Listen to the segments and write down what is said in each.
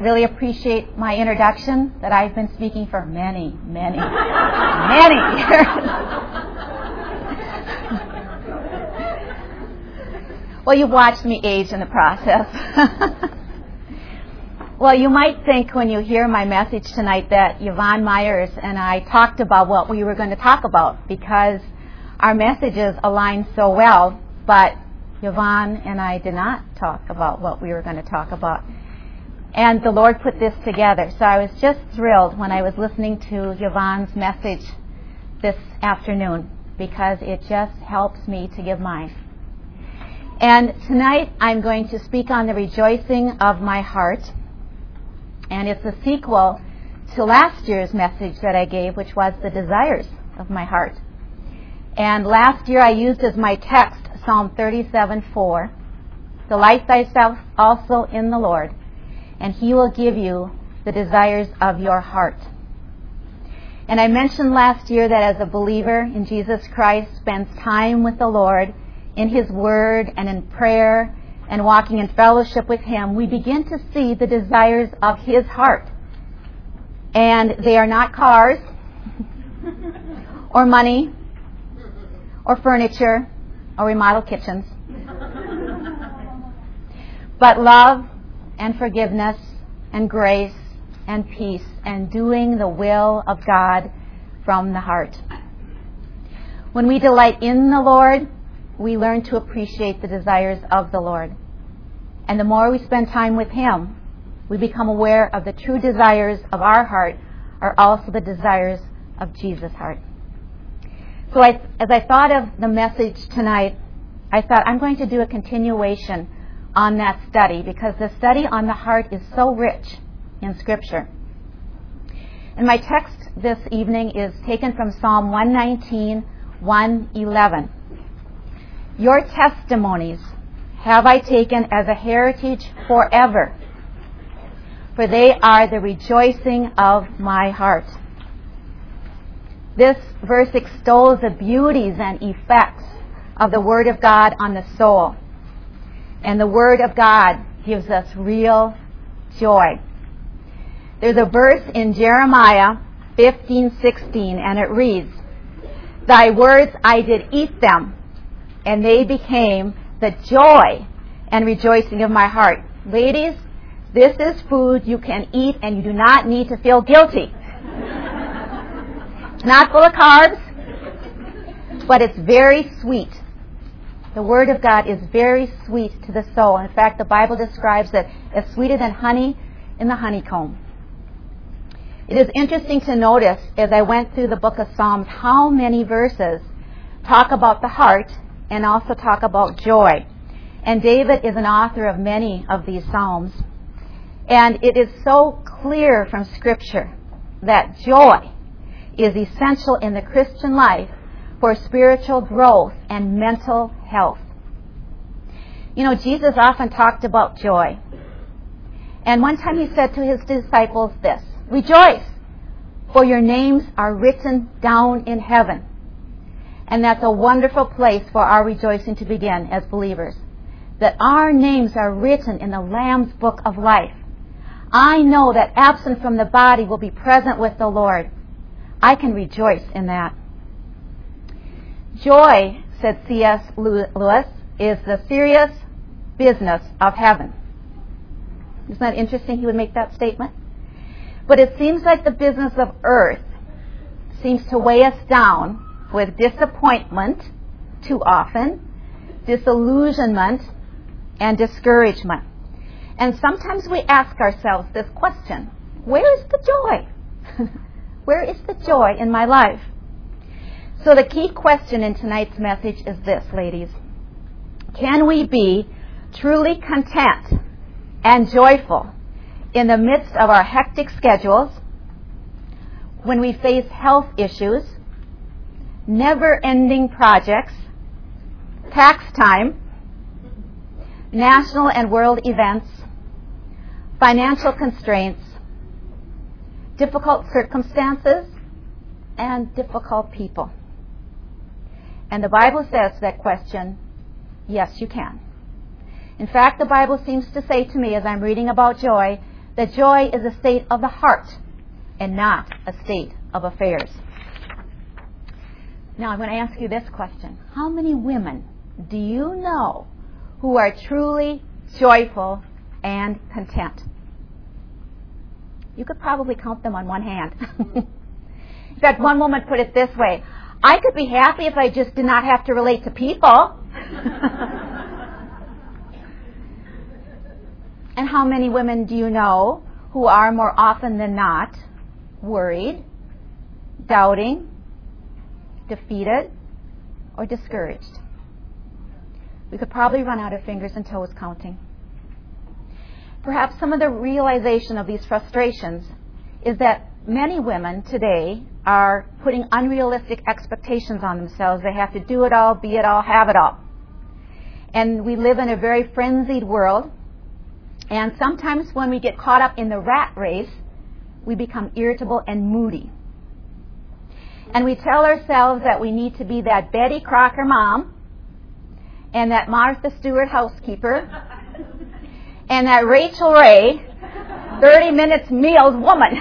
really appreciate my introduction that I've been speaking for many, many, many years. Well, you've watched me age in the process. Well, you might think when you hear my message tonight that Yvonne Myers and I talked about what we were going to talk about because our messages align so well, but Yvonne and I did not talk about what we were going to talk about. And the Lord put this together. So I was just thrilled when I was listening to Yvonne's message this afternoon because it just helps me to give mine. And tonight I'm going to speak on the rejoicing of my heart. And it's a sequel to last year's message that I gave, which was the desires of my heart. And last year I used as my text Psalm 37:4. Delight thyself also in the Lord, and He will give you the desires of your heart. And I mentioned last year that as a believer in Jesus Christ spends time with the Lord in His Word and in prayer and walking in fellowship with Him, we begin to see the desires of His heart. And they are not cars or money or furniture or remodeled kitchens, but love and forgiveness and grace and peace and doing the will of God from the heart. When we delight in the Lord, we learn to appreciate the desires of the Lord. And the more we spend time with Him, we become aware of the true desires of our heart are also the desires of Jesus' heart. So as I thought of the message tonight, I thought I'm going to do a continuation on that study because the study on the heart is so rich in Scripture. And my text this evening is taken from Psalm 119:111. Your testimonies have I taken as a heritage forever, for they are the rejoicing of my heart. This verse extols the beauties and effects of the Word of God on the soul. And the Word of God gives us real joy. There's a verse in Jeremiah 15:16, and it reads, Thy words I did eat them, and they became the joy and rejoicing of my heart. Ladies, this is food you can eat and you do not need to feel guilty. It's not full of carbs, but it's very sweet. The Word of God is very sweet to the soul. In fact, the Bible describes it as sweeter than honey in the honeycomb. It is interesting to notice as I went through the book of Psalms how many verses talk about the heart and also talk about joy. And David is an author of many of these Psalms. And it is so clear from Scripture that joy is essential in the Christian life for spiritual growth and mental health. You know, Jesus often talked about joy. And one time He said to His disciples this, Rejoice, for your names are written down in heaven. And that's a wonderful place for our rejoicing to begin as believers. That our names are written in the Lamb's book of life. I know that absent from the body will be present with the Lord. I can rejoice in that. Joy, said C.S. Lewis, is the serious business of heaven. Isn't that interesting he would make that statement? But it seems like the business of earth seems to weigh us down with disappointment too often, disillusionment, and discouragement. And sometimes we ask ourselves this question, where is the joy? Where is the joy in my life? So the key question in tonight's message is this, ladies. Can we be truly content and joyful in the midst of our hectic schedules, when we face health issues, never-ending projects, tax time, national and world events, financial constraints, difficult circumstances, and difficult people? And the Bible says to that question, yes, you can. In fact, the Bible seems to say to me as I'm reading about joy that joy is a state of the heart and not a state of affairs. Now I'm going to ask you this question. How many women do you know who are truly joyful and content? You could probably count them on one hand. In fact, one woman put it this way: I could be happy if I just did not have to relate to people. And how many women do you know who are more often than not worried, doubting, defeated, or discouraged? We could probably run out of fingers and toes counting. Perhaps some of the realization of these frustrations is that many women today are putting unrealistic expectations on themselves. They have to do it all, be it all, have it all. And we live in a very frenzied world. And sometimes when we get caught up in the rat race, we become irritable and moody. And we tell ourselves that we need to be that Betty Crocker mom, and that Martha Stewart housekeeper, and that Rachel Ray 30 minutes meals woman.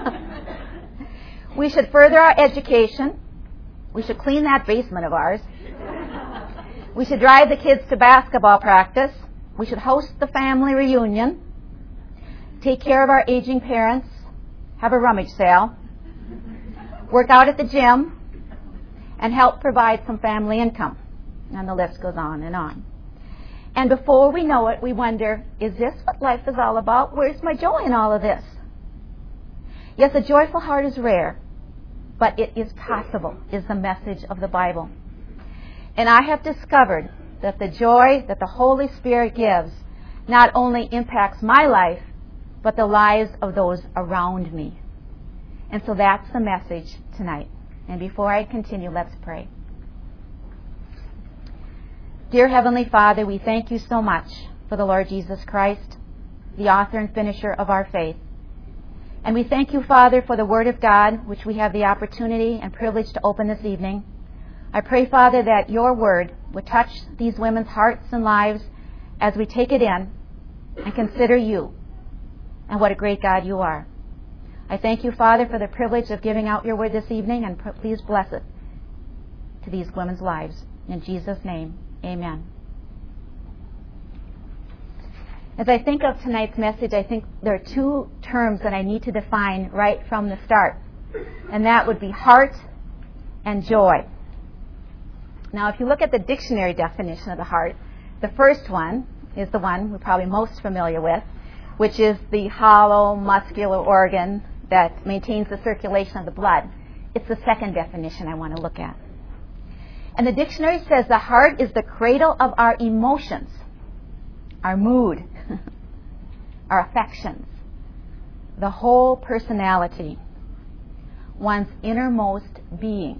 We should further our education. We should clean that basement of ours. We should drive the kids to basketball practice. We should host the family reunion, take care of our aging parents, have a rummage sale, work out at the gym, and help provide some family income. And the list goes on and on. And before we know it, we wonder, is this what life is all about? Where's my joy in all of this? Yes, a joyful heart is rare, but it is possible, is the message of the Bible. And I have discovered that the joy that the Holy Spirit gives not only impacts my life, but the lives of those around me. And so that's the message tonight. And before I continue, let's pray. Dear Heavenly Father, we thank you so much for the Lord Jesus Christ, the author and finisher of our faith. And we thank you, Father, for the Word of God, which we have the opportunity and privilege to open this evening. I pray, Father, that your Word would touch these women's hearts and lives as we take it in and consider you and what a great God you are. I thank you, Father, for the privilege of giving out your Word this evening, and please bless it to these women's lives. In Jesus' name, amen. As I think of tonight's message, I think there are two terms that I need to define right from the start, and that would be heart and joy. Now, if you look at the dictionary definition of the heart, the first one is the one we're probably most familiar with, which is the hollow muscular organ that maintains the circulation of the blood. It's the second definition I want to look at. And the dictionary says the heart is the cradle of our emotions, our mood, our affections, the whole personality, one's innermost being.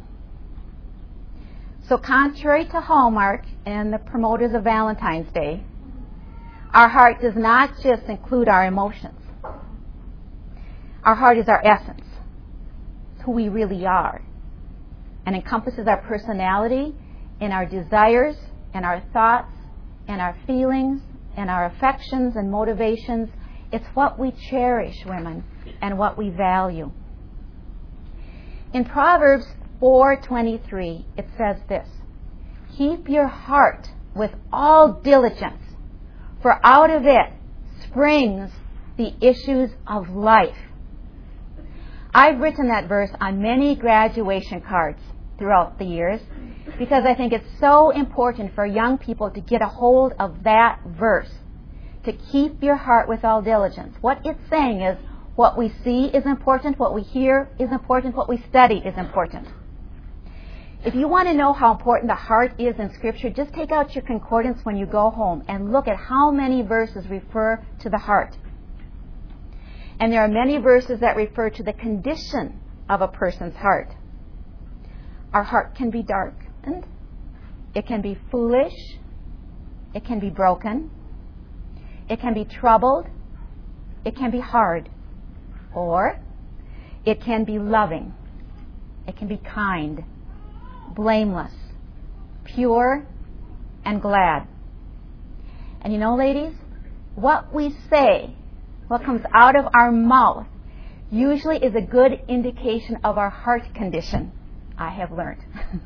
So contrary to Hallmark and the promoters of Valentine's Day, our heart does not just include our emotions. Our heart is our essence. It's who we really are, and encompasses our personality and our desires and our thoughts and our feelings and our affections and motivations. It's what we cherish, women, and what we value. In Proverbs 4:23, it says this: keep your heart with all diligence, for out of it springs the issues of life. I've written that verse on many graduation cards throughout the years because I think it's so important for young people to get a hold of that verse, to keep your heart with all diligence. What it's saying is what we see is important, what we hear is important, what we study is important. If you want to know how important the heart is in Scripture, just take out your concordance when you go home and look at how many verses refer to the heart. And there are many verses that refer to the condition of a person's heart. Our heart can be darkened. It can be foolish. It can be broken. It can be troubled. It can be hard. Or it can be loving. It can be kind, blameless, pure, and glad. And you know, ladies, what we say what comes out of our mouth, usually is a good indication of our heart condition, I have learned.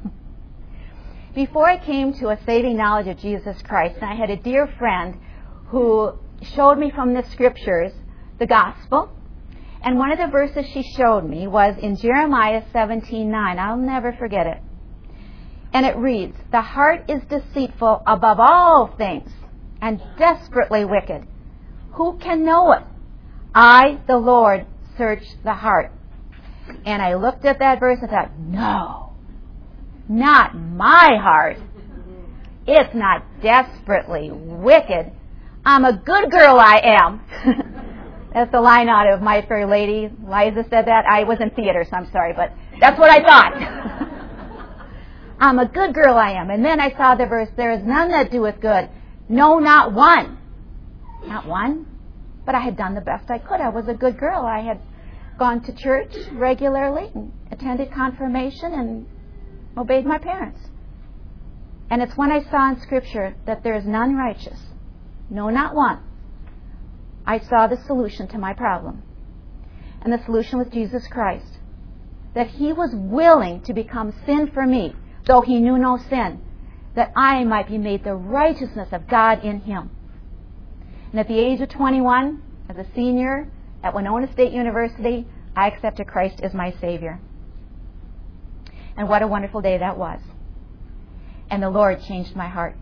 Before I came to a saving knowledge of Jesus Christ, I had a dear friend who showed me from the scriptures the gospel. And one of the verses she showed me was in Jeremiah 17:9. I'll never forget it. And it reads, "The heart is deceitful above all things and desperately wicked. Who can know it? I, the Lord, search the heart." And I looked at that verse and thought, no, not my heart. It's not desperately wicked. I'm a good girl, I am. That's the line out of My Fair Lady. Liza said that. I was in theater, so I'm sorry, but that's what I thought. I'm a good girl, I am. And then I saw the verse, "There is none that doeth good. No, not one." Not one? But I had done the best I could. I was a good girl. I had gone to church regularly, and attended confirmation, and obeyed my parents. And it's when I saw in Scripture that there is none righteous. No, not one. I saw the solution to my problem. And the solution was Jesus Christ. That He was willing to become sin for me, though He knew no sin, that I might be made the righteousness of God in Him. And at the age of 21, as a senior at Winona State University, I accepted Christ as my Savior. And what a wonderful day that was. And the Lord changed my heart.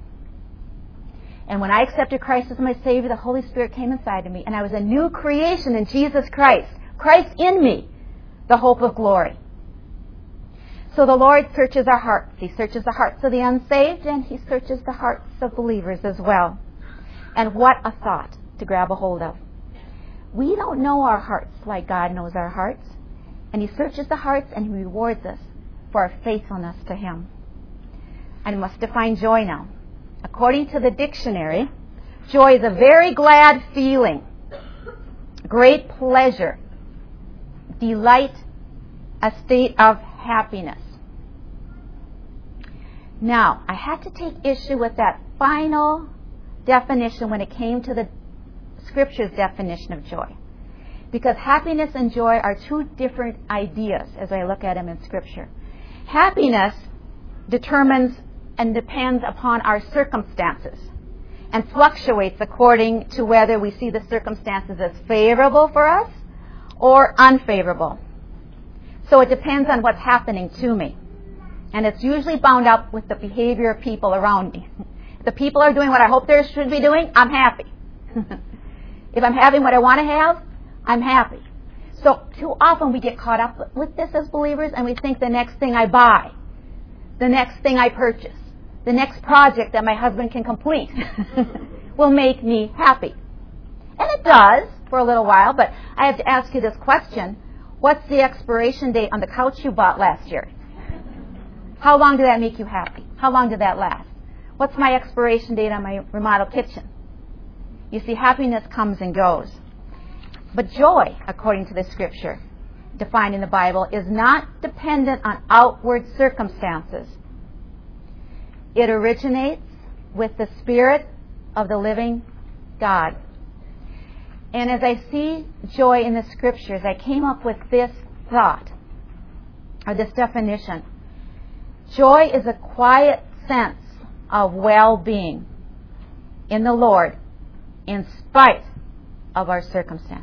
And when I accepted Christ as my Savior, the Holy Spirit came inside of me, and I was a new creation in Jesus Christ. Christ in me, the hope of glory. So the Lord searches our hearts. He searches the hearts of the unsaved, and He searches the hearts of believers as well. And what a thought to grab a hold of. We don't know our hearts like God knows our hearts. And He searches the hearts, and He rewards us for our faithfulness to Him. I must define joy now. According to the dictionary, joy is a very glad feeling, great pleasure, delight, a state of happiness. Now, I had to take issue with that final definition when it came to the Scripture's definition of joy. Because happiness and joy are two different ideas as I look at them in Scripture. Happiness determines and depends upon our circumstances and fluctuates according to whether we see the circumstances as favorable for us or unfavorable. So it depends on what's happening to me. And it's usually bound up with the behavior of people around me. If the people are doing what I hope they should be doing, I'm happy. If I'm having what I want to have, I'm happy. So too often we get caught up with this as believers, and we think the next thing I buy, the next thing I purchase, the next project that my husband can complete will make me happy. And it does for a little while, but I have to ask you this question. What's the expiration date on the couch you bought last year? How long did that make you happy? How long did that last? What's my expiration date on my remodeled kitchen? You see, happiness comes and goes. But joy, according to the Scripture, defined in the Bible, is not dependent on outward circumstances. It originates with the Spirit of the living God. And as I see joy in the Scriptures, I came up with this thought, or this definition. Joy is a quiet sense of well-being in the Lord in spite of our circumstances.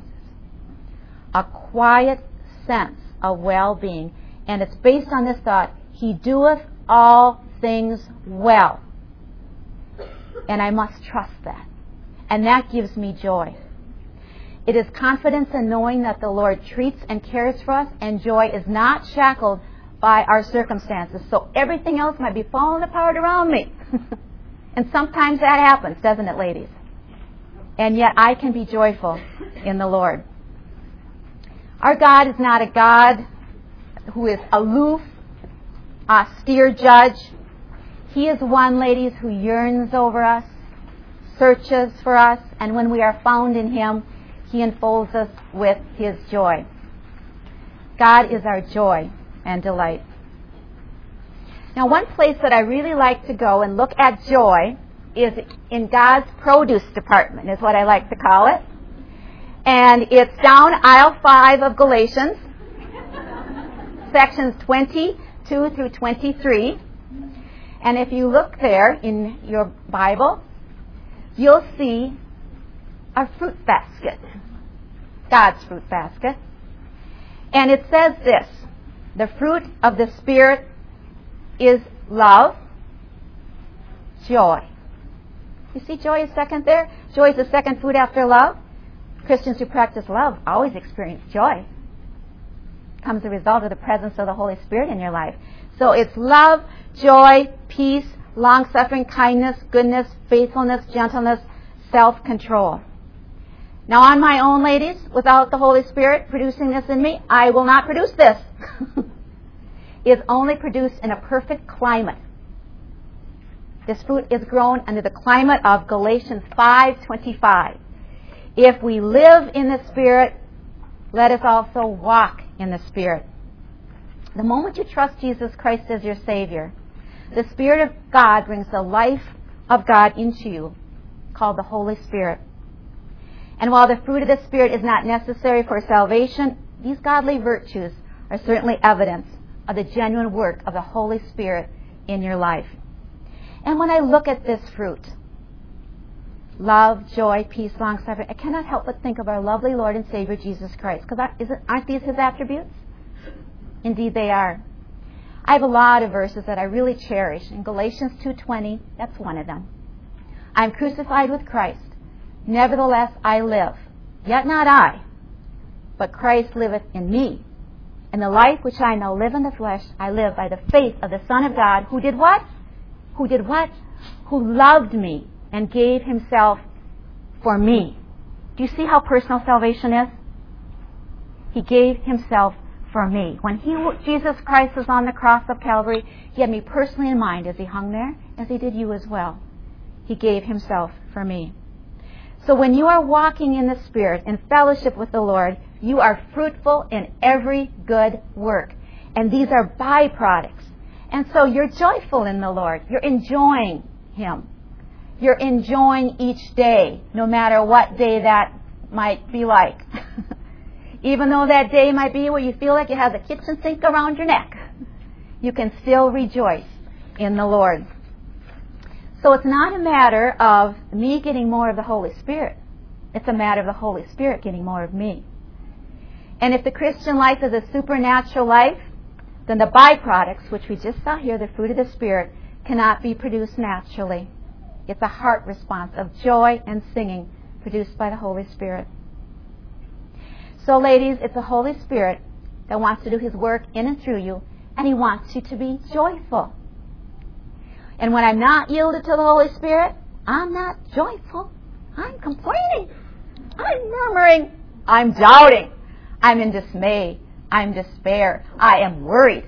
A quiet sense of well-being. And it's based on this thought, He doeth all things well. And I must trust that. And that gives me joy. It is confidence in knowing that the Lord treats and cares for us, and joy is not shackled by our circumstances. So everything else might be falling apart around me. And sometimes that happens, doesn't it, ladies? And yet I can be joyful in the Lord. Our God is not a God who is aloof, austere judge. He is one, ladies, who yearns over us, searches for us, and when we are found in Him, He enfolds us with His joy. God is our joy and delight. Now, one place that I really like to go and look at joy is in God's produce department, is what I like to call it. And it's down aisle 5 of Galatians, sections 22 through 23. And if you look there in your Bible, you'll see a fruit basket, God's fruit basket. And it says this: the fruit of the Spirit is love, joy. You see joy is second there? Joy is the second fruit after love. Christians who practice love always experience joy. It comes as a result of the presence of the Holy Spirit in your life. So it's love, joy, peace, long-suffering, kindness, goodness, faithfulness, gentleness, self-control. Now on my own, ladies, without the Holy Spirit producing this in me, I will not produce this. It's only produced in a perfect climate. This fruit is grown under the climate of Galatians 5:25. If we live in the Spirit, let us also walk in the Spirit. The moment you trust Jesus Christ as your Savior, the Spirit of God brings the life of God into you, called the Holy Spirit. And while the fruit of the Spirit is not necessary for salvation, these godly virtues are certainly evidence of the genuine work of the Holy Spirit in your life. And when I look at this fruit, love, joy, peace, long-suffering, I cannot help but think of our lovely Lord and Savior Jesus Christ. Because aren't these His attributes? Indeed they are. I have a lot of verses that I really cherish. In Galatians 2:20, that's one of them. I am crucified with Christ. Nevertheless I live. Yet not I, but Christ liveth in me. And the life which I now live in the flesh, I live by the faith of the Son of God, who did what? Who did what? Who loved me and gave Himself for me. Do you see how personal salvation is? He gave Himself for me. When Jesus Christ was on the cross of Calvary, He had me personally in mind as He hung there, as He did you as well. He gave Himself for me. So when you are walking in the Spirit, in fellowship with the Lord, you are fruitful in every good work. And these are byproducts. And so you're joyful in the Lord. You're enjoying Him. You're enjoying each day, no matter what day that might be like. Even though that day might be where you feel like you have the kitchen sink around your neck, you can still rejoice in the Lord. So it's not a matter of me getting more of the Holy Spirit. It's a matter of the Holy Spirit getting more of me. And if the Christian life is a supernatural life, then the byproducts, which we just saw here, the fruit of the Spirit, cannot be produced naturally. It's a heart response of joy and singing produced by the Holy Spirit. So ladies, it's the Holy Spirit that wants to do His work in and through you, and He wants you to be joyful. And when I'm not yielded to the Holy Spirit, I'm not joyful. I'm complaining. I'm murmuring. I'm doubting. I'm in dismay. I'm in despair. I am worried.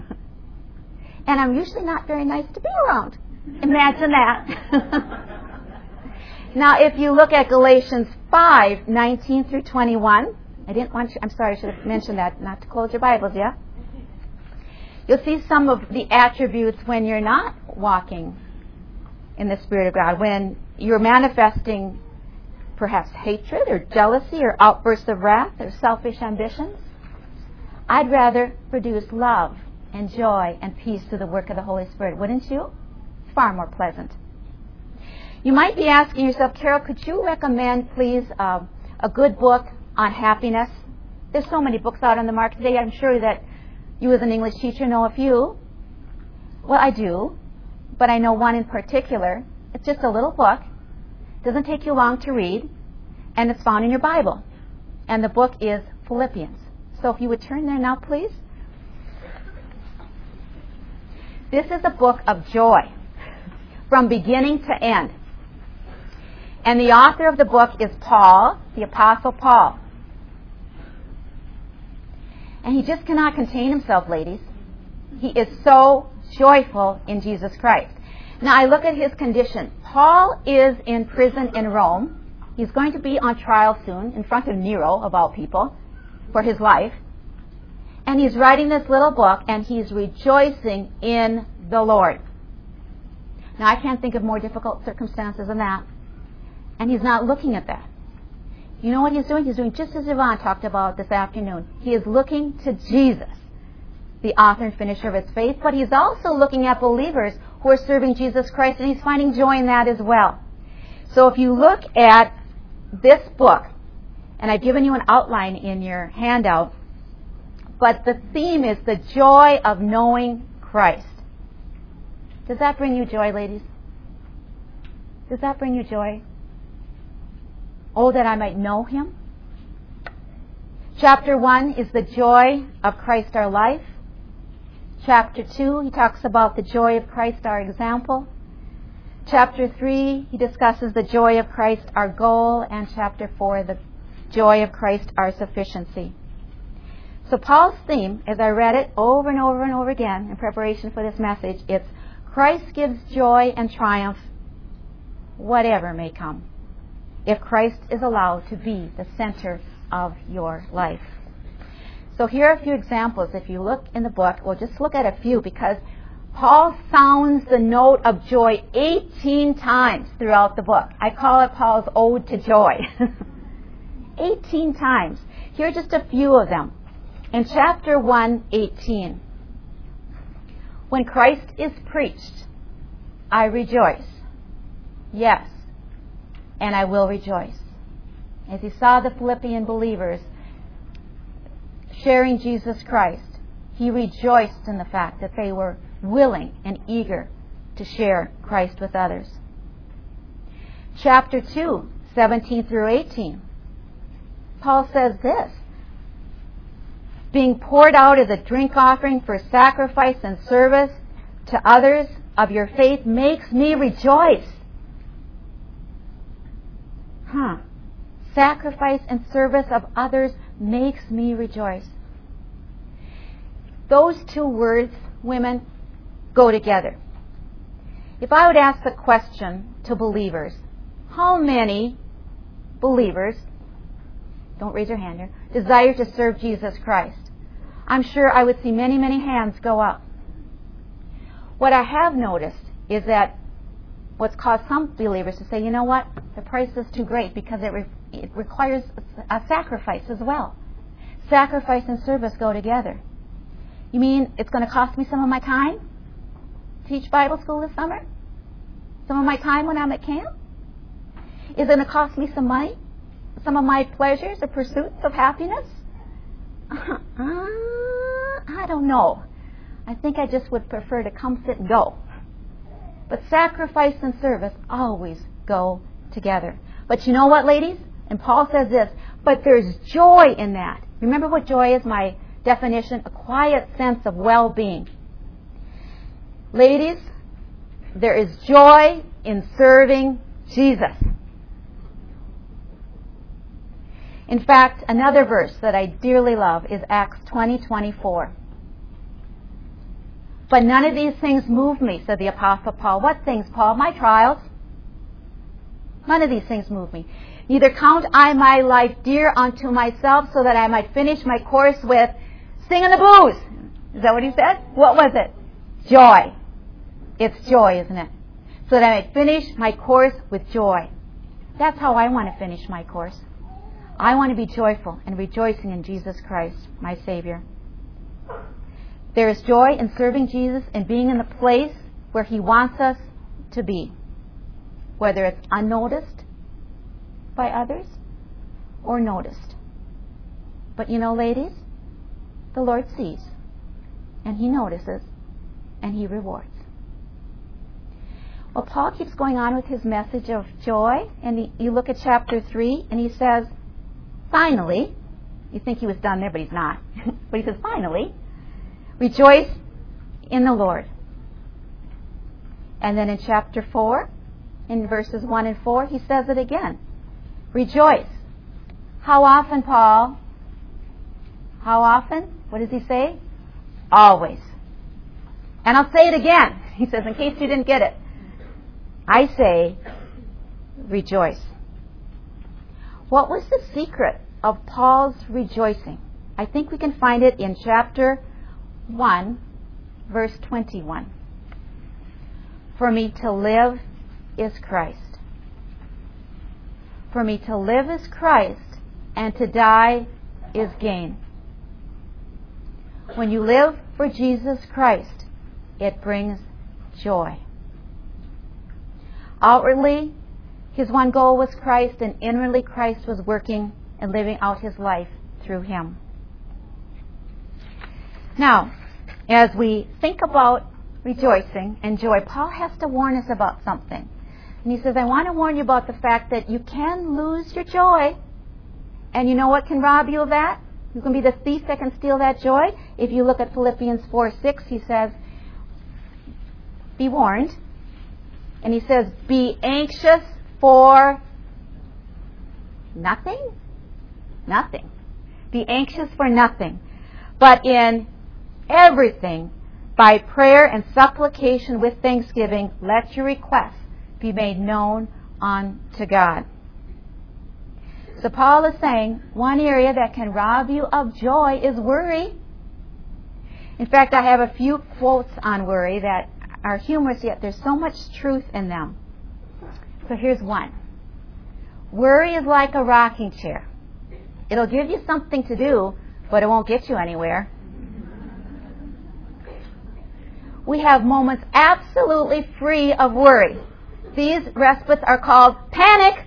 And I'm usually not very nice to be around. Imagine that. Now, if you look at Galatians 5:19 through 21, I'm sorry, I should have mentioned that, not to close your Bibles, yeah? You'll see some of the attributes when you're not walking in the Spirit of God, when you're manifesting perhaps hatred or jealousy or outbursts of wrath or selfish ambitions. I'd rather produce love and joy and peace through the work of the Holy Spirit, wouldn't you? It's far more pleasant. You might be asking yourself, Carol, could you recommend, please, a good book on happiness? There's so many books out on the market today. I'm sure that you as an English teacher know a few. Well, I do, but I know one in particular. It's just a little book. It doesn't take you long to read, and it's found in your Bible. And the book is Philippians. So if you would turn there now, please. This is a book of joy from beginning to end. And the author of the book is Paul, the Apostle Paul. And he just cannot contain himself, ladies. He is so joyful in Jesus Christ. Now I look at his condition. Paul is in prison in Rome. He's going to be on trial soon in front of Nero, of all people, for his life. And he's writing this little book, and he's rejoicing in the Lord. Now I can't think of more difficult circumstances than that. And he's not looking at that. You know what he's doing? He's doing just as Yvonne talked about this afternoon. He is looking to Jesus, the author and finisher of his faith, but he's also looking at believers who are serving Jesus Christ, and he's finding joy in that as well. So if you look at this book, and I've given you an outline in your handout, but the theme is the joy of knowing Christ. Does that bring you joy, ladies? Does that bring you joy? Oh, that I might know him. Chapter 1 is the joy of Christ our life. Chapter 2, he talks about the joy of Christ our example. Chapter 3, he discusses the joy of Christ our goal. And chapter 4, the joy of Christ our sufficiency. So Paul's theme, as I read it over and over and over again in preparation for this message, it's Christ gives joy and triumph, whatever may come, if Christ is allowed to be the center of your life. So here are a few examples. If you look in the book, we'll just look at a few, because Paul sounds the note of joy 18 times throughout the book. I call it Paul's ode to joy. 18 times. Here are just a few of them. In chapter 1:18, when Christ is preached, I rejoice. Yes, and I will rejoice. As he saw the Philippian believers sharing Jesus Christ, he rejoiced in the fact that they were willing and eager to share Christ with others. Chapter 2, 17 through 18, Paul says this: being poured out as a drink offering for sacrifice and service to others of your faith makes me rejoice. Sacrifice and service of others makes me rejoice. Those two words, women, go together. If I would ask the question to believers, how many believers, don't raise your hand here, desire to serve Jesus Christ? I'm sure I would see many, many hands go up. What I have noticed is that what's caused some believers to say, you know what, the price is too great, because it requires a sacrifice as well. Sacrifice and service go together. You mean it's going to cost me some of my time to teach Bible school this summer? Some of my time when I'm at camp? Is it going to cost me some money? Some of my pleasures or pursuits of happiness? I don't know. I think I just would prefer to come sit and go. But sacrifice and service always go together. But you know what, ladies? And Paul says this, but there's joy in that. Remember what joy is? My definition, a quiet sense of well-being. Ladies, there is joy in serving Jesus. In fact, another verse that I dearly love is Acts 20:24. But none of these things move me, said the Apostle Paul. What things, Paul? My trials. None of these things move me. Neither count I my life dear unto myself, so that I might finish my course with singing the blues. Is that what he said? What was it? Joy. It's joy, isn't it? So that I might finish my course with joy. That's how I want to finish my course. I want to be joyful and rejoicing in Jesus Christ, my Savior. There is joy in serving Jesus and being in the place where He wants us to be, whether it's unnoticed by others or noticed. But you know, ladies, the Lord sees, and He notices, and He rewards. Well, Paul keeps going on with his message of joy, and you look at chapter 3, and he says, finally, you think he was done there, but he's not. But he says, finally, rejoice in the Lord. And then in chapter 4, in verses 1 and 4, he says it again. Rejoice. How often, Paul? How often? What does he say? Always. And I'll say it again. He says, in case you didn't get it. I say, rejoice. What was the secret of Paul's rejoicing? I think we can find it in chapter 1, verse 21. For me to live is Christ. For me to live is Christ, and to die is gain. When you live for Jesus Christ, it brings joy. Outwardly, his one goal was Christ, and inwardly Christ was working and living out his life through him. Now, as we think about rejoicing and joy, Paul has to warn us about something. And he says, I want to warn you about the fact that you can lose your joy. And you know what can rob you of that? You can be the thief that can steal that joy. If you look at Philippians 4:6, he says, be warned. And he says, be anxious for nothing? Nothing. Be anxious for nothing. But in everything, by prayer and supplication with thanksgiving, let your requests be made known unto God. So Paul is saying one area that can rob you of joy is worry. In fact, I have a few quotes on worry that are humorous, yet there's so much truth in them. So here's one. Worry is like a rocking chair. It'll give you something to do, but it won't get you anywhere. We have moments absolutely free of worry. These respites are called panic.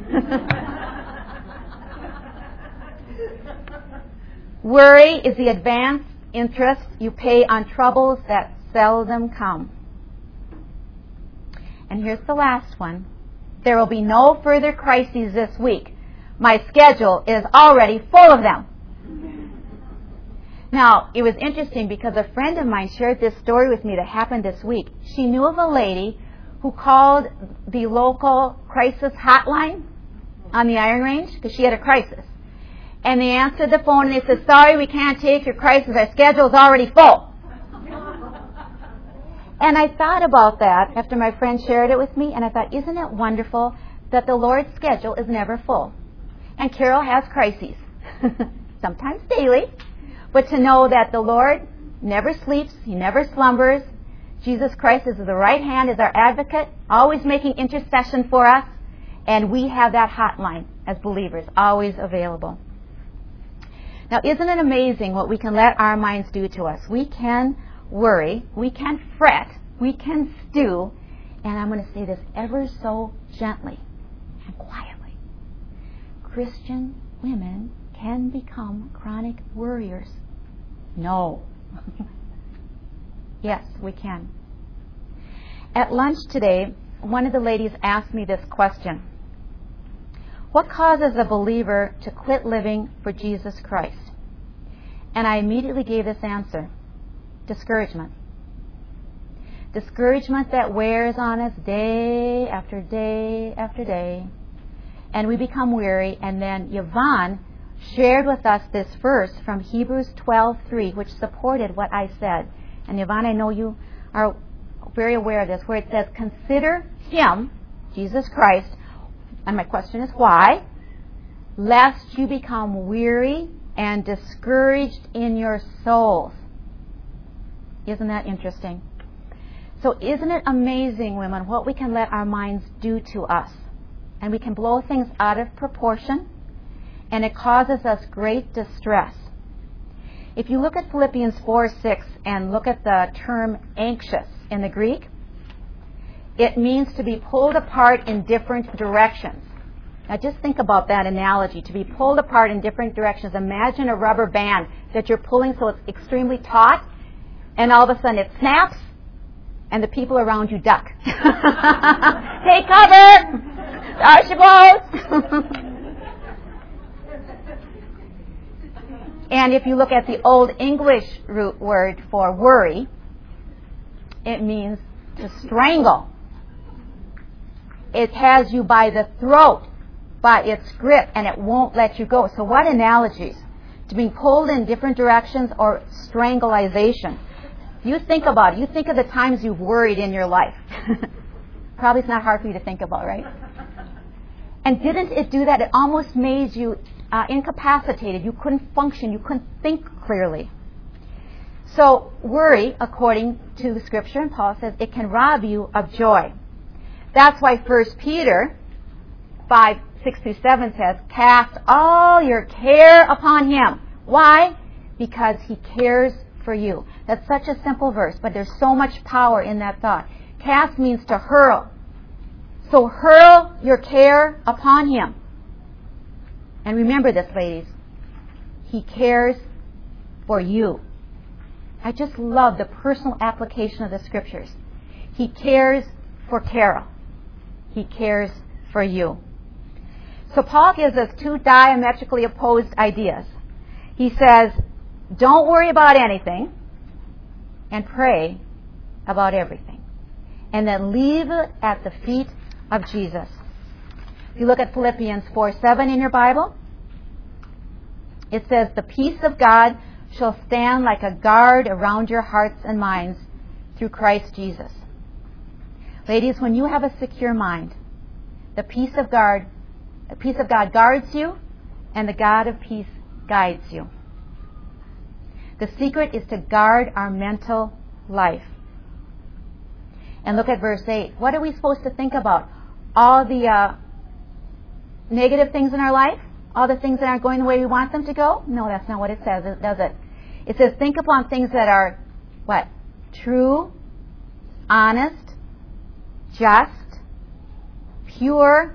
Worry is the advanced interest you pay on troubles that seldom come. And here's the last one. There will be no further crises this week. My schedule is already full of them. Now, it was interesting because a friend of mine shared this story with me that happened this week. She knew of a lady who called the local crisis hotline on the Iron Range because she had a crisis. And they answered the phone and they said, sorry, we can't take your crisis. Our schedule is already full. And I thought about that after my friend shared it with me, and I thought, isn't it wonderful that the Lord's schedule is never full? And Carol has crises, sometimes daily, but to know that the Lord never sleeps, he never slumbers. Jesus Christ is at the right hand, is our advocate, always making intercession for us, and we have that hotline as believers, always available. Now, isn't it amazing what we can let our minds do to us? We can worry, we can fret, we can stew, and I'm going to say this ever so gently and quietly. Christian women can become chronic worriers. No. Yes, we can. At lunch today, one of the ladies asked me this question. What causes a believer to quit living for Jesus Christ? And I immediately gave this answer. Discouragement. Discouragement that wears on us day after day after day. And we become weary. And then Yvonne shared with us this verse from Hebrews 12:3, which supported what I said. And Yvonne, I know you are very aware of this, where it says, consider him, Jesus Christ, and my question is why, lest you become weary and discouraged in your souls. Isn't that interesting? So isn't it amazing, women, what we can let our minds do to us? And we can blow things out of proportion, and it causes us great distress. If you look at Philippians 4:6 and look at the term anxious in the Greek, it means to be pulled apart in different directions. Now just think about that analogy, to be pulled apart in different directions. Imagine a rubber band that you're pulling so it's extremely taut, and all of a sudden it snaps, and the people around you duck. Take cover! There she goes! And if you look at the Old English root word for worry, it means to strangle. It has you by the throat, by its grip, and it won't let you go. So what analogies? To being pulled in different directions or strangulation. You think about it. You think of the times you've worried in your life. Probably it's not hard for you to think about, right? And didn't it do that? It almost made you incapacitated. You couldn't function. You couldn't think clearly. So worry, according to the Scripture, and Paul says, it can rob you of joy. That's why 1 Peter 5 6 through 7 says, cast all your care upon Him. Why? Because He cares for you. That's such a simple verse, but there's so much power in that thought. Cast means to hurl. So hurl your care upon Him. And remember this, ladies. He cares for you. I just love the personal application of the Scriptures. He cares for Carol. He cares for you. So Paul gives us two diametrically opposed ideas. He says, don't worry about anything and pray about everything. And then leave it at the feet of Jesus. If you look at Philippians 4:7 in your Bible, it says, the peace of God shall stand like a guard around your hearts and minds through Christ Jesus. Ladies, when you have a secure mind, the peace of God guards you, and the God of peace guides you. The secret is to guard our mental life. And look at verse 8. What are we supposed to think about? All the negative things in our life? All the things that aren't going the way we want them to go? No, that's not what it says, does it? It says think upon things that are, what? True, honest, just, pure,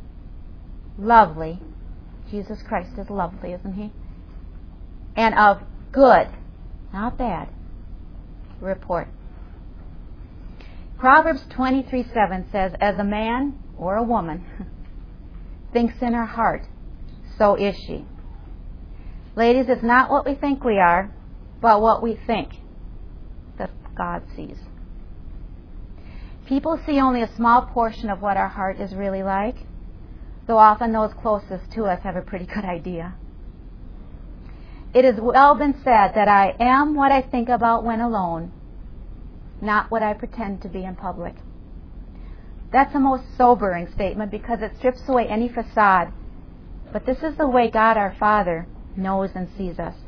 lovely. Jesus Christ is lovely, isn't He? And of good, not bad, report. Proverbs 23:7 says, as a man or a woman thinks in her heart, so is she. Ladies, it's not what we think we are, but what we think that God sees. People see only a small portion of what our heart is really like, though often those closest to us have a pretty good idea. It has well been said that I am what I think about when alone, not what I pretend to be in public. That's a most sobering statement because it strips away any facade. But this is the way God our Father knows and sees us.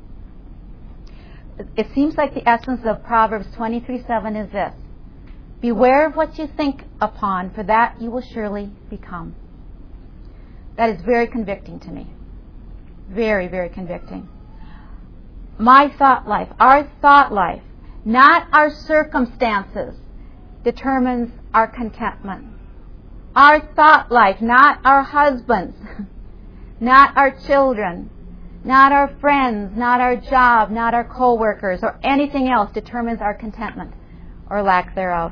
It seems like the essence of Proverbs 23:7 is this. Beware of what you think upon, for that you will surely become. That is very convicting to me. Very, very convicting. My thought life, our thought life, not our circumstances, determines our contentment. Our thought life, not our husbands, not our children, not our friends, not our job, not our co-workers, or anything else determines our contentment or lack thereof.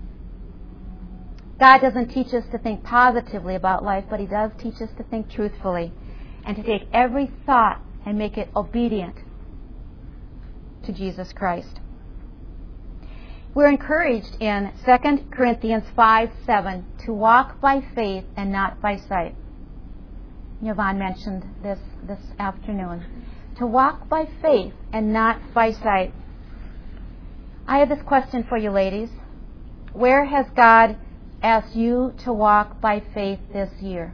God doesn't teach us to think positively about life, but He does teach us to think truthfully and to take every thought and make it obedient to Jesus Christ. We're encouraged in 2 Corinthians 5:7 to walk by faith and not by sight. Yvonne mentioned this afternoon. To walk by faith and not by sight. I have this question for you, ladies. Where has God asked you to walk by faith this year?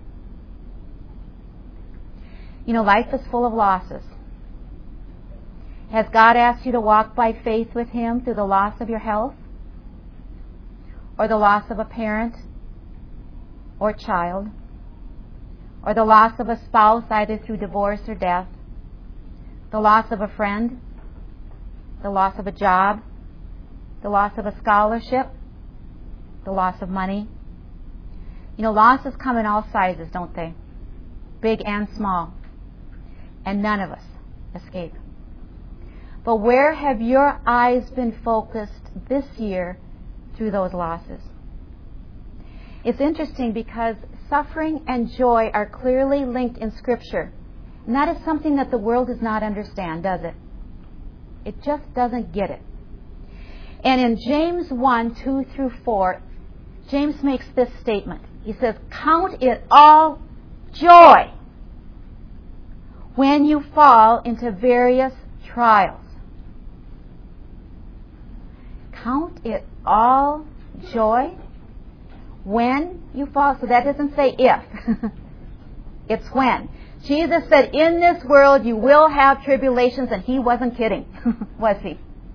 You know, life is full of losses. Has God asked you to walk by faith with Him through the loss of your health? Or the loss of a parent or child? Or the loss of a spouse either through divorce or death? The loss of a friend? The loss of a job? The loss of a scholarship? The loss of money? You know, losses come in all sizes, don't they? Big and small. And none of us escape. But where have your eyes been focused this year through those losses? It's interesting because suffering and joy are clearly linked in Scripture. And that is something that the world does not understand, does it? It just doesn't get it. And in James 1:2-4, James makes this statement. He says, count it all joy when you fall into various trials. Count it all joy when you fall. So that doesn't say if. It's when. Jesus said, in this world you will have tribulations, and He wasn't kidding, was He?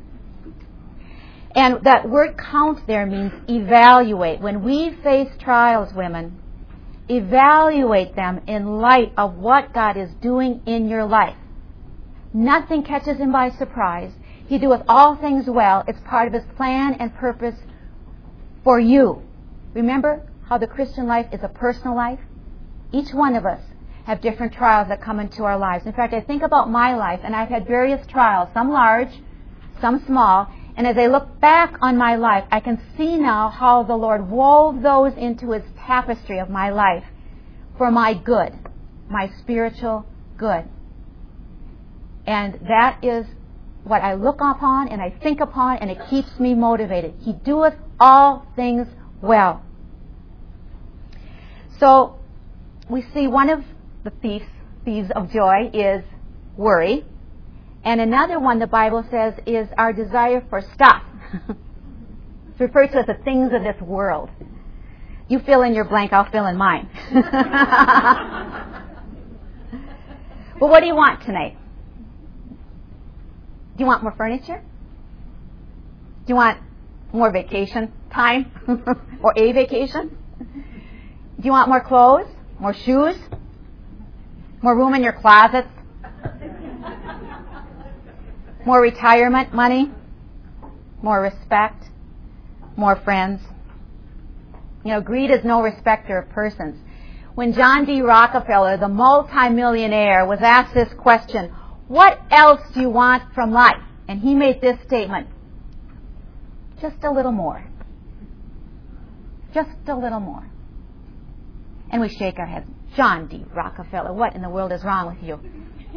And that word count there means evaluate. When we face trials, women, Evaluate them in light of what God is doing in your life. Nothing catches him by surprise. He doeth all things well. It's part of his plan and purpose for you. Remember how the Christian life is a personal life? Each one of us have different trials that come into our lives. In fact, I think about my life, and I've had various trials, some large, some small, and as I look back on my life, I can see now how the Lord wove those into his tapestry of my life for my good, my spiritual good. And that is what I look upon and I think upon, and it keeps me motivated. He doeth all things well. So we see one of the thieves of joy is worry. And another one, the Bible says, is our desire for stuff. It's referred to as the things of this world. You fill in your blank, I'll fill in mine. Well, what do you want tonight? Do you want more furniture? Do you want more vacation time? Or a vacation? Do you want more clothes? More shoes? More room in your closets? More retirement money? More respect? More friends? You know, greed is no respecter of persons. When John D. Rockefeller, the multimillionaire, was asked this question, what else do you want from life? And he made this statement, just a little more. Just a little more. And we shake our heads. John D. Rockefeller, what in the world is wrong with you?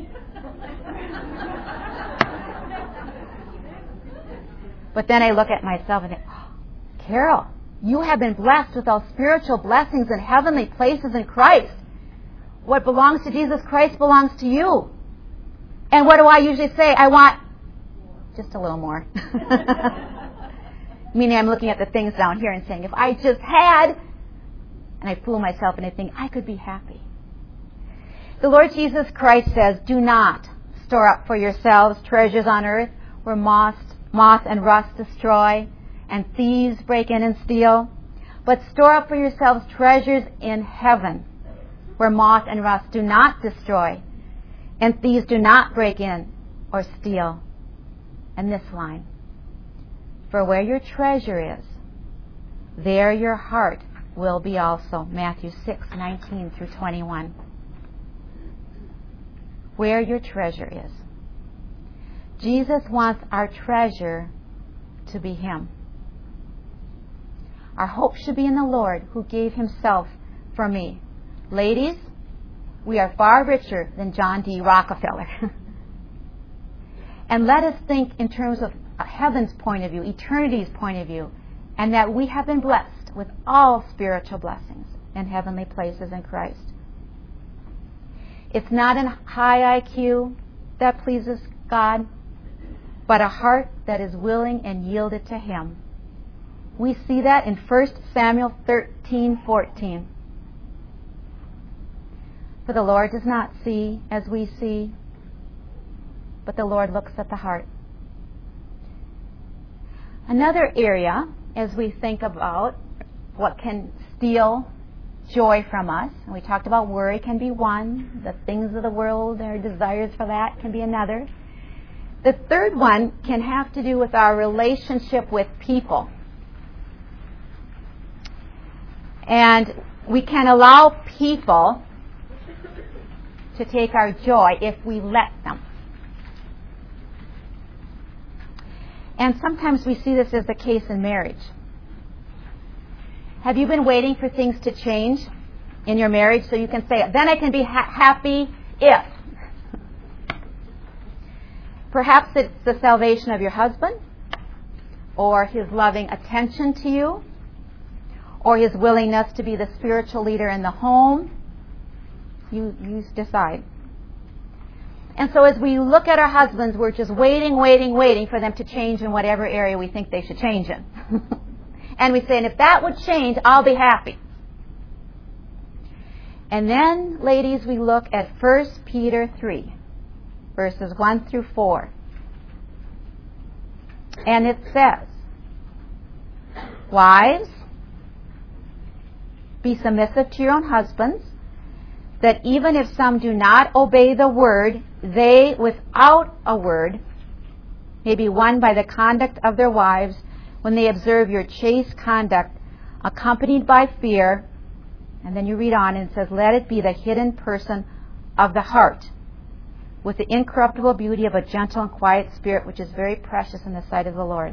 But then I look at myself and think, oh, Carol, you have been blessed with all spiritual blessings and heavenly places in Christ. What belongs to Jesus Christ belongs to you. And what do I usually say? I want just a little more. Meaning I'm looking at the things down here and saying, if I just had, and I fool myself and I think, I could be happy. The Lord Jesus Christ says, do not store up for yourselves treasures on earth where moth and rust destroy and thieves break in and steal, but store up for yourselves treasures in heaven where moth and rust do not destroy and thieves do not break in or steal. And this line, for where your treasure is, there your heart will be also. Matthew 6:19 through 21. Where your treasure is. Jesus wants our treasure to be Him. Our hope should be in the Lord who gave Himself for me. Ladies, we are far richer than John D. Rockefeller. And let us think in terms of heaven's point of view, eternity's point of view, and that we have been blessed with all spiritual blessings in heavenly places in Christ. It's not a high IQ that pleases God, but a heart that is willing and yielded to Him. We see that in 1 Samuel 13:14. For the Lord does not see as we see, but the Lord looks at the heart. Another area, as we think about what can steal joy from us, and we talked about worry can be one, the things of the world, our desires for that can be another. The third one can have to do with our relationship with people. And we can allow people to take our joy if we let them. And sometimes we see this as the case in marriage. Have you been waiting for things to change in your marriage so you can say, then I can be happy if? Perhaps it's the salvation of your husband, or his loving attention to you, or his willingness to be the spiritual leader in the home. You decide. And so as we look at our husbands, we're just waiting for them to change in whatever area we think they should change in. And we say, and if that would change, I'll be happy. And then, ladies, we look at 1 Peter 3, verses 1 through 4. And it says, wives, be submissive to your own husbands, that even if some do not obey the word, they, without a word, may be won by the conduct of their wives when they observe your chaste conduct, accompanied by fear. And then you read on and it says, let it be the hidden person of the heart, with the incorruptible beauty of a gentle and quiet spirit, which is very precious in the sight of the Lord.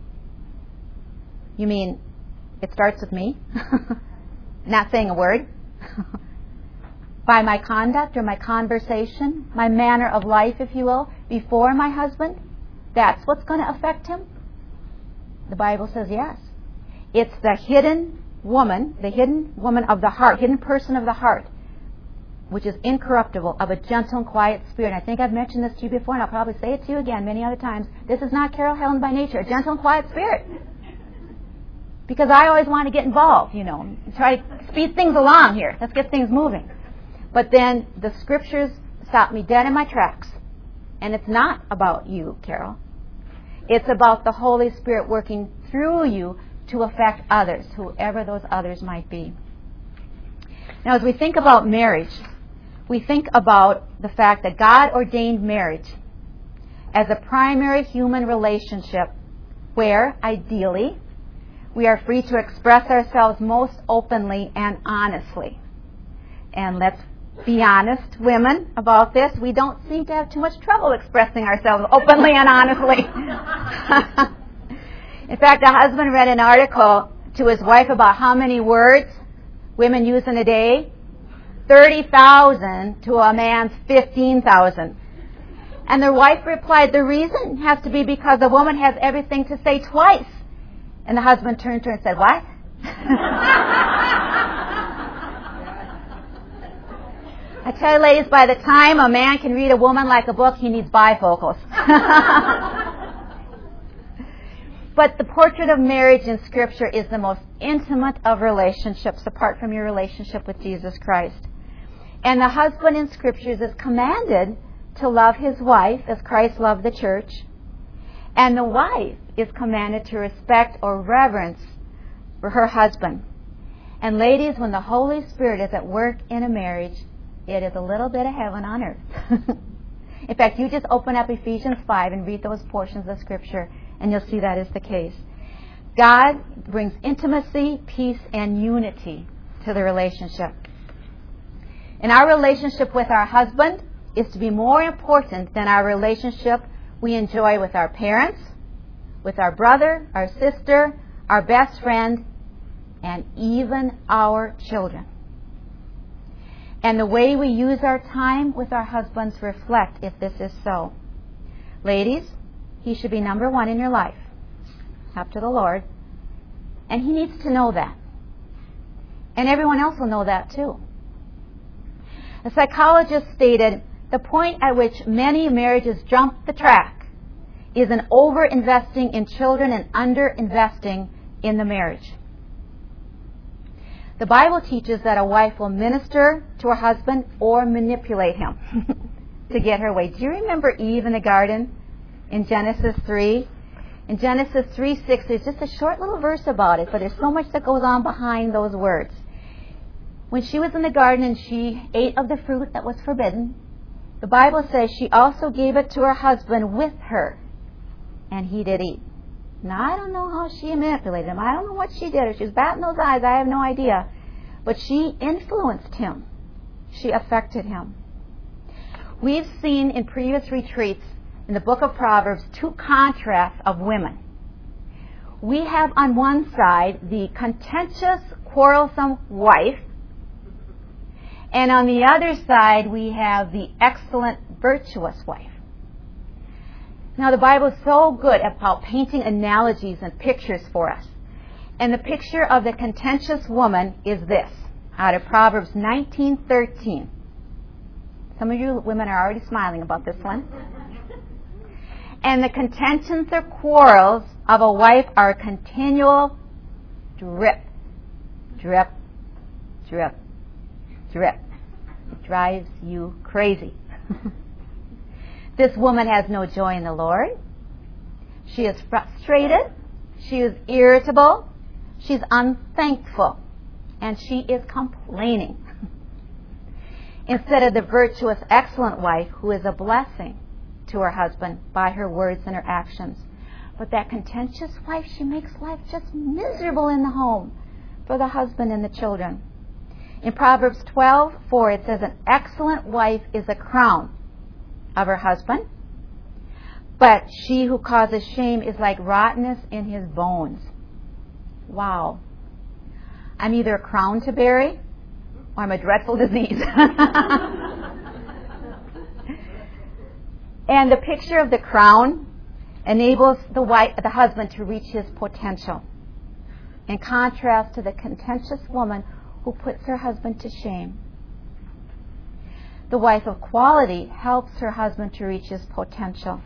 You mean it starts with me? Not saying a word? By my conduct or my conversation, my manner of life, if you will, before my husband? That's what's going to affect him? The Bible says yes. It's the hidden woman of the heart, hidden person of the heart, which is incorruptible, of a gentle and quiet spirit. And I think I've mentioned this to you before, and I'll probably say it to you again many other times. This is not Carol Helen by nature, a gentle and quiet spirit. Because I always want to get involved, try to speed things along here. Let's get things moving. But then the scriptures stop me dead in my tracks. And it's not about you, Carol. It's about the Holy Spirit working through you to affect others, whoever those others might be. Now, as we think about marriage, we think about the fact that God ordained marriage as a primary human relationship where, ideally, we are free to express ourselves most openly and honestly. And let's be honest, women, about this. We don't seem to have too much trouble expressing ourselves openly and honestly. In fact, a husband read an article to his wife about how many words women use in a day. 30,000 to a man's 15,000. And their wife replied, the reason has to be because the woman has everything to say twice. And the husband turned to her and said, what? I tell you, ladies, by the time a man can read a woman like a book, he needs bifocals. But the portrait of marriage in Scripture is the most intimate of relationships, apart from your relationship with Jesus Christ. And the husband in Scriptures is commanded to love his wife as Christ loved the church. And the wife is commanded to respect or reverence for her husband. And ladies, when the Holy Spirit is at work in a marriage, it is a little bit of heaven on earth. In fact, you just open up Ephesians 5 and read those portions of Scripture, and you'll see that is the case. God brings intimacy, peace, and unity to the relationship. And our relationship with our husband is to be more important than our relationship we enjoy with our parents, with our brother, our sister, our best friend, and even our children. And the way we use our time with our husbands reflect if this is so. Ladies, he should be number one in your life, after the Lord. And he needs to know that. And everyone else will know that too. A psychologist stated, the point at which many marriages jump the track is an over-investing in children and under-investing in the marriage. The Bible teaches that a wife will minister to her husband or manipulate him to get her way. Do you remember Eve in the garden in Genesis 3? In Genesis 3:6, there's just a short little verse about it, but there's so much that goes on behind those words. When she was in the garden and she ate of the fruit that was forbidden, the Bible says she also gave it to her husband with her, and he did eat. Now, I don't know how she manipulated him. I don't know what she did. Or she was batting those eyes. I have no idea. But she influenced him. She affected him. We've seen in previous retreats in the book of Proverbs two contrasts of women. We have on one side the contentious, quarrelsome wife, and on the other side we have the excellent, virtuous wife. Now, the Bible is so good about painting analogies and pictures for us. And the picture of the contentious woman is this, out of Proverbs 19:13. Some of you women are already smiling about this one. And the contentions or quarrels of a wife are continual drip, drip, drip, drip. It drives you crazy. This woman has no joy in the Lord. She is frustrated. She is irritable. She's unthankful. and she is complaining. Instead of the virtuous, excellent wife who is a blessing to her husband by her words and her actions. But that contentious wife, she makes life just miserable in the home for the husband and the children. In Proverbs 12:4, it says, an excellent wife is a crown of her husband, but she who causes shame is like rottenness in his bones. Wow. I'm either a crown to bear or I'm a dreadful disease. And the picture of the crown enables the husband to reach his potential, in contrast to the contentious woman who puts her husband to shame. The wife of quality helps her husband to reach his potential.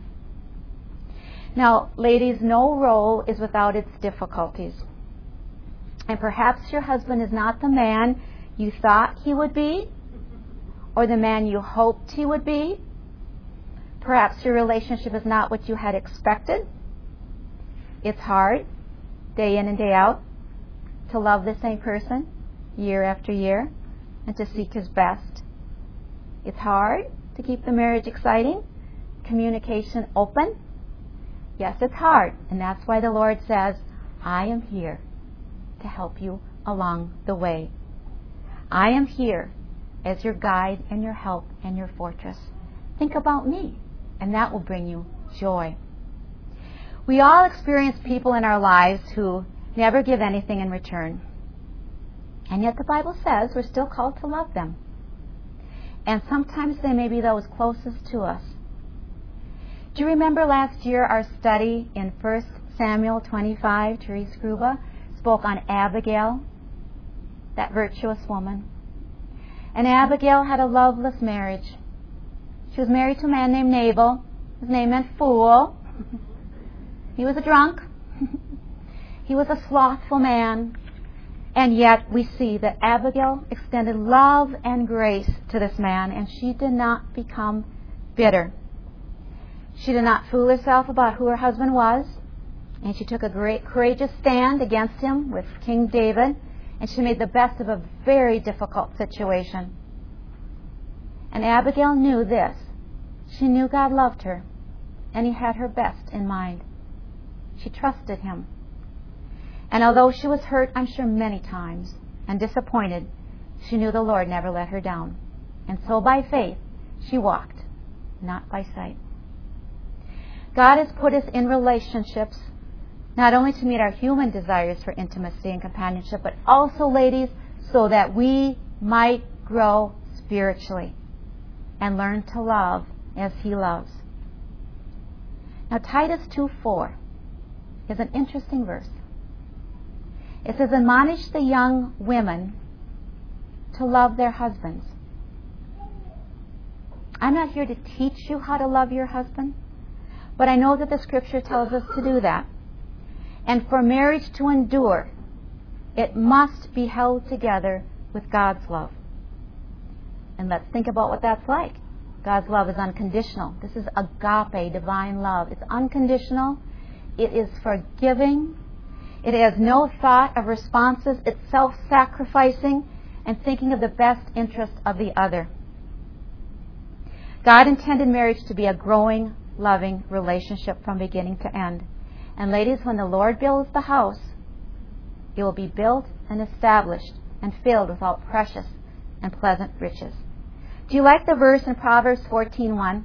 Now, ladies, no role is without its difficulties. And perhaps your husband is not the man you thought he would be, or the man you hoped he would be. Perhaps your relationship is not what you had expected. It's hard, day in and day out, to love the same person year after year and to seek his best. It's hard to keep the marriage exciting, communication open. Yes, it's hard, and that's why the Lord says, I am here to help you along the way. I am here as your guide and your help and your fortress. Think about me, and that will bring you joy. We all experience people in our lives who never give anything in return. And yet the Bible says we're still called to love them. And sometimes they may be those closest to us. Do you remember last year our study in 1 Samuel 25? Therese Gruba spoke on Abigail, that virtuous woman. And Abigail had a loveless marriage. She was married to a man named Nabal. His name meant fool. He was a drunk. He was a slothful man. And yet we see that Abigail extended love and grace to this man, and she did not become bitter. She did not fool herself about who her husband was, and she took a great courageous stand against him with King David, and she made the best of a very difficult situation. And Abigail knew this. She knew God loved her, and He had her best in mind. She trusted Him. And although she was hurt, I'm sure, many times, and disappointed, she knew the Lord never let her down. And so by faith, she walked, not by sight. God has put us in relationships not only to meet our human desires for intimacy and companionship, but also, ladies, so that we might grow spiritually and learn to love as He loves. Now, Titus 2:4 is an interesting verse. It says, admonish the young women to love their husbands. I'm not here to teach you how to love your husband, but I know that the Scripture tells us to do that. And for marriage to endure, it must be held together with God's love. And let's think about what that's like. God's love is unconditional. This is agape, divine love. It's unconditional. It is forgiving. It has no thought of responses. It's self-sacrificing and thinking of the best interest of the other. God intended marriage to be a growing, loving relationship from beginning to end. And ladies, when the Lord builds the house, it will be built and established and filled with all precious and pleasant riches. Do you like the verse in Proverbs 14:1?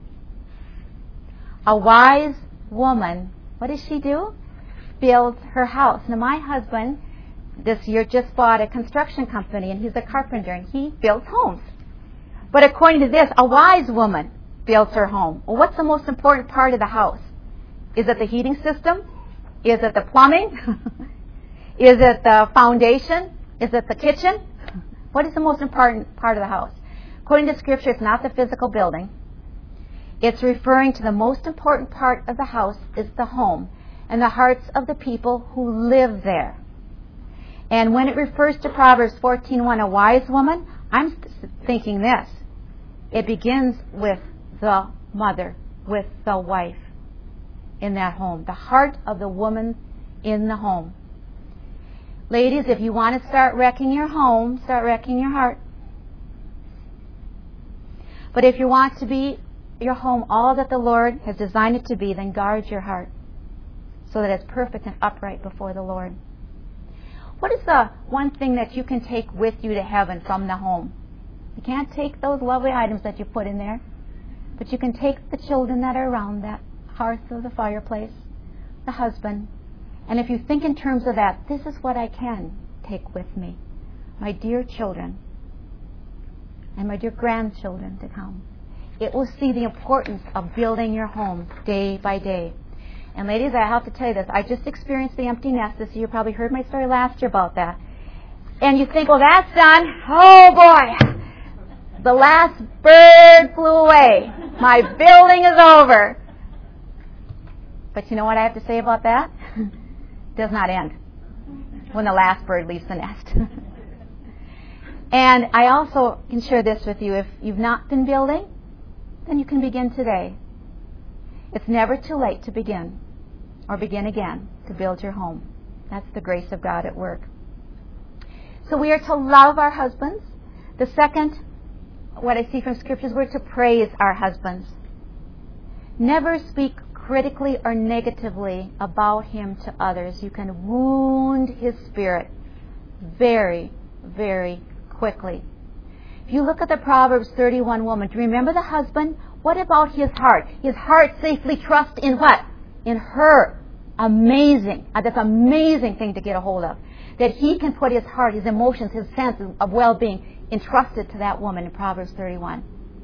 A wise woman, what does she do? Builds her house. Now, my husband this year just bought a construction company, and he's a carpenter, and he builds homes. But according to this, a wise woman builds her home. Well, what's the most important part of the house? Is it the heating system? Is it the plumbing? Is it the foundation? Is it the kitchen? What is the most important part of the house? According to Scripture, it's not the physical building. It's referring to the most important part of the house is the home and the hearts of the people who live there. And when it refers to Proverbs 14:1, a wise woman, I'm thinking this. It begins with the mother, with the wife in that home, the heart of the woman in the home. Ladies, if you want to start wrecking your home, start wrecking your heart. But if you want to be your home all that the Lord has designed it to be, then guard your heart so that it's perfect and upright before the Lord. What is the one thing that you can take with you to heaven from the home? You can't take those lovely items that you put in there, but you can take the children that are around that hearth or the fireplace, the husband. And if you think in terms of that, this is what I can take with me. My dear children and my dear grandchildren to come. It will see the importance of building your home day by day. And ladies, I have to tell you this. I just experienced the empty nest this year. You probably heard my story last year about that. And you think, well, that's done. Oh, boy. The last bird flew away. My building is over. But you know what I have to say about that? It does not end when the last bird leaves the nest. And I also can share this with you. If you've not been building, then you can begin today. It's never too late to begin or begin again to build your home. That's the grace of God at work. So we are to love our husbands. The second, what I see from scriptures, we're to praise our husbands. Never speak critically or negatively about him to others. You can wound his spirit very, very quickly. If you look at the Proverbs 31 woman, do you remember the husband? What about his heart? His heart safely trusts in what? In her. Amazing. That's an amazing thing to get a hold of. That he can put his heart, his emotions, his sense of well-being entrusted to that woman in Proverbs 31.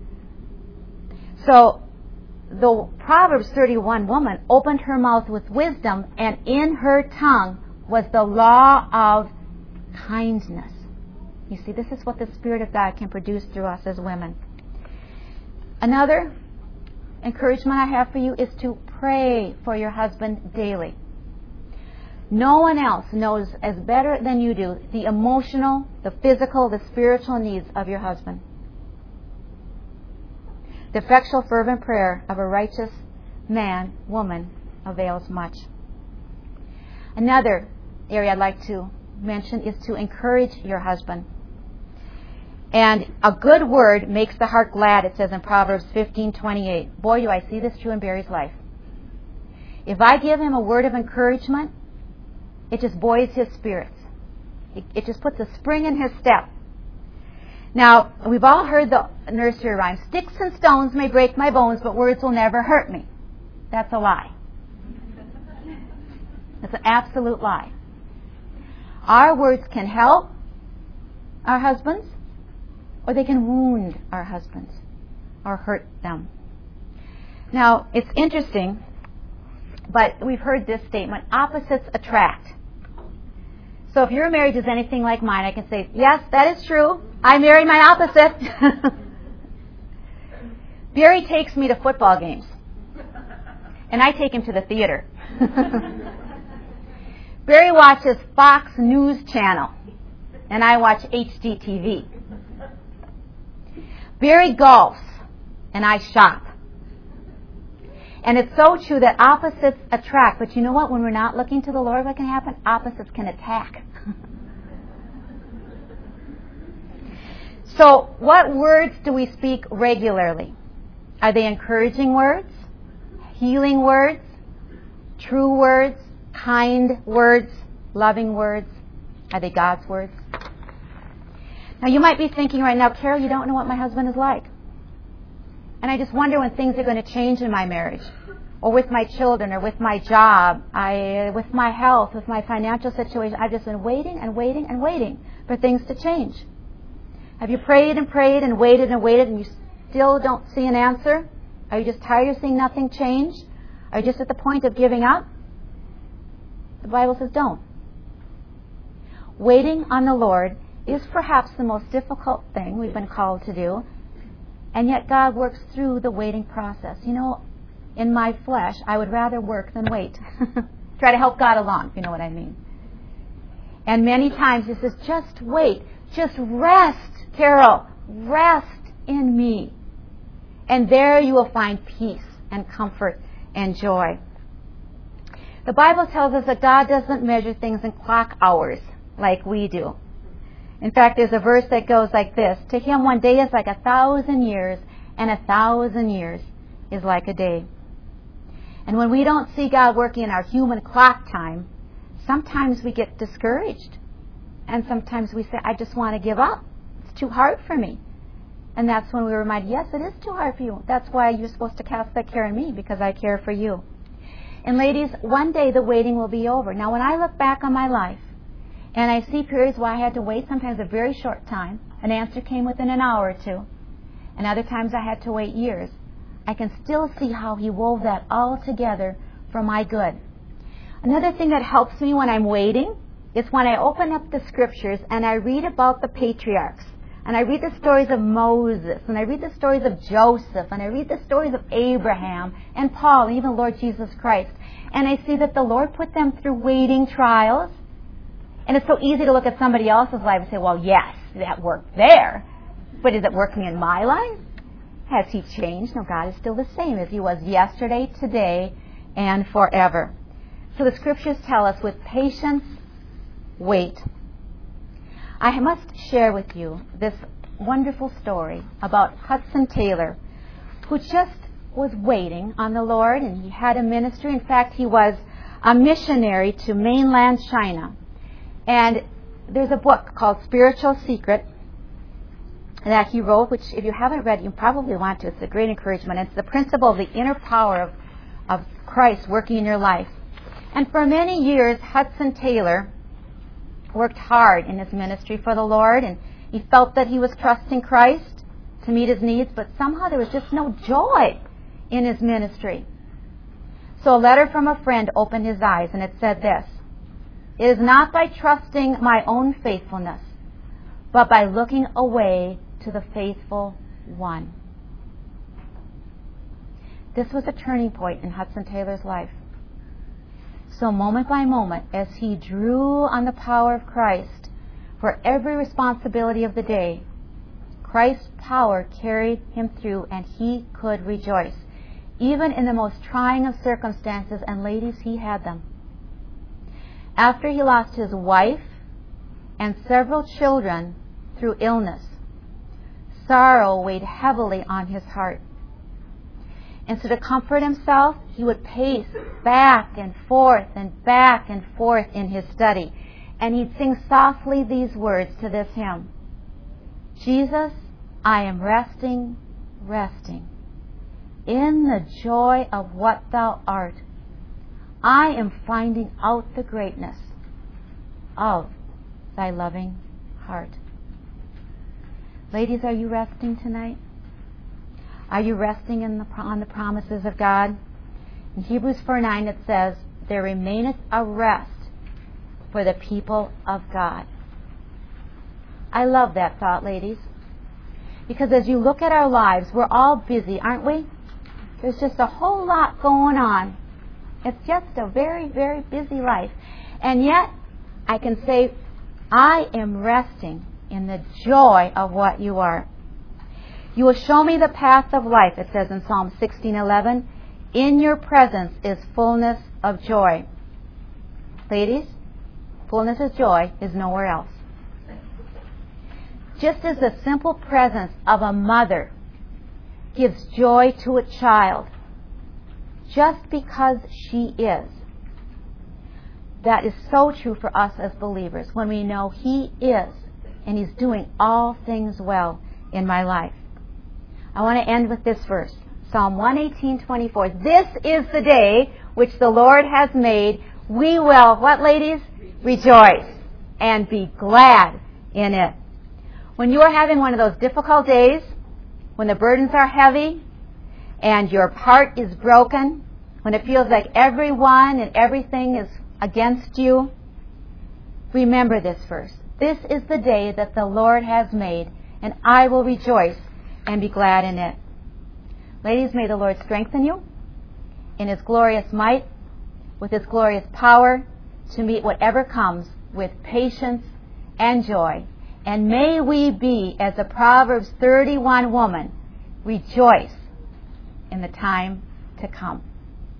So, the Proverbs 31 woman opened her mouth with wisdom, and in her tongue was the law of kindness. You see, this is what the Spirit of God can produce through us as women. Another encouragement I have for you is to pray for your husband daily. No one else knows as better than you do the emotional, the physical, the spiritual needs of your husband. The effectual, fervent prayer of a righteous man, woman, avails much. Another area I'd like to mention is to encourage your husband. And a good word makes the heart glad, it says in Proverbs 15:28. Boy, do I see this true in Barry's life. If I give him a word of encouragement, it just buoys his spirits. It just puts a spring in his step. Now, we've all heard the nursery rhyme, sticks and stones may break my bones, but words will never hurt me. That's a lie. That's an absolute lie. Our words can help our husbands, or they can wound our husbands or hurt them. Now, it's interesting, but we've heard this statement, opposites attract. So if your marriage is anything like mine, I can say, yes, that is true. I married my opposite. Barry takes me to football games, and I take him to the theater. Barry watches Fox News Channel, and I watch HGTV. Barry golfs, and I shop. And it's so true that opposites attract. But you know what? When we're not looking to the Lord, what can happen? Opposites can attack. So, what words do we speak regularly? Are they encouraging words? Healing words? True words? Kind words? Loving words? Are they God's words? Now, you might be thinking right now, Carol, you don't know what my husband is like. And I just wonder when things are going to change in my marriage, or with my children, or with my job, with my health, with my financial situation. I've just been waiting and waiting and waiting for things to change. Have you prayed and prayed and waited and you still don't see an answer? Are you just tired of seeing nothing change? Are you just at the point of giving up? The Bible says don't. Waiting on the Lord is perhaps the most difficult thing we've been called to do. And yet God works through the waiting process. You know, in my flesh, I would rather work than wait. Try to help God along, if you know what I mean. And many times He says, just wait. Just rest, Carol. Rest in me. And there you will find peace and comfort and joy. The Bible tells us that God doesn't measure things in clock hours. like we do. In fact, there's a verse that goes like this: to him 1 day is like 1,000 years, and 1,000 years is like a day. And when we don't see God working in our human clock time, sometimes we get discouraged. And sometimes we say, I just want to give up. It's too hard for me. And that's when we remind, yes, it is too hard for you. That's why you're supposed to cast that care on me, because I care for you. And ladies, one day the waiting will be over. Now, when I look back on my life, and I see periods where I had to wait sometimes a very short time, an answer came within an hour or two, and other times I had to wait years, I can still see how He wove that all together for my good. Another thing that helps me when I'm waiting is when I open up the Scriptures and I read about the patriarchs. And I read the stories of Moses, and I read the stories of Joseph, and I read the stories of Abraham and Paul, and even Lord Jesus Christ. And I see that the Lord put them through waiting trials. And it's so easy to look at somebody else's life and say, well, yes, that worked there. But is it working in my life? Has He changed? No, God is still the same as He was yesterday, today, and forever. So the Scriptures tell us, with patience, wait. I must share with you this wonderful story about Hudson Taylor, who just was waiting on the Lord, and he had a ministry. In fact, he was a missionary to mainland China. And there's a book called Spiritual Secret that he wrote, which if you haven't read, you probably want to. It's a great encouragement. It's the principle of the inner power of Christ working in your life. And for many years, Hudson Taylor worked hard in his ministry for the Lord, and he felt that he was trusting Christ to meet his needs, but somehow there was just no joy in his ministry. So a letter from a friend opened his eyes, and it said this: it is not by trusting my own faithfulness, but by looking away to the faithful one. This was a turning point in Hudson Taylor's life. So moment by moment, as he drew on the power of Christ for every responsibility of the day, Christ's power carried him through, and he could rejoice, even in the most trying of circumstances. And ladies, he had them. After he lost his wife and several children through illness, sorrow weighed heavily on his heart. And so to comfort himself, he would pace back and forth in his study. And he'd sing softly these words to this hymn: Jesus, I am resting, resting in the joy of what Thou art. I am finding out the greatness of Thy loving heart. Ladies, are you resting tonight? Are you resting on the promises of God? In Hebrews 4:9 it says, there remaineth a rest for the people of God. I love that thought, ladies. Because as you look at our lives, we're all busy, aren't we? There's just a whole lot going on. It's just a very, very busy life. And yet, I can say, I am resting in the joy of what You are. You will show me the path of life, it says in Psalm 16:11. In Your presence is fullness of joy. Ladies, fullness of joy is nowhere else. Just as the simple presence of a mother gives joy to a child, just because she is, that is so true for us as believers when we know He is, and He's doing all things well in my life. I want to end with this verse, Psalm 118:24. This is the day which the Lord has made. We will, what, ladies? Rejoice and be glad in it. When you are having one of those difficult days, when the burdens are heavy and your heart is broken, when it feels like everyone and everything is against you, remember this verse. This is the day that the Lord has made, and I will rejoice and be glad in it. Ladies, may the Lord strengthen you in His glorious might, with His glorious power, to meet whatever comes with patience and joy. And may we be, as a Proverbs 31 woman, rejoice in the time to come.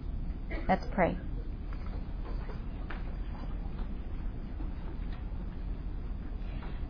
Let's pray.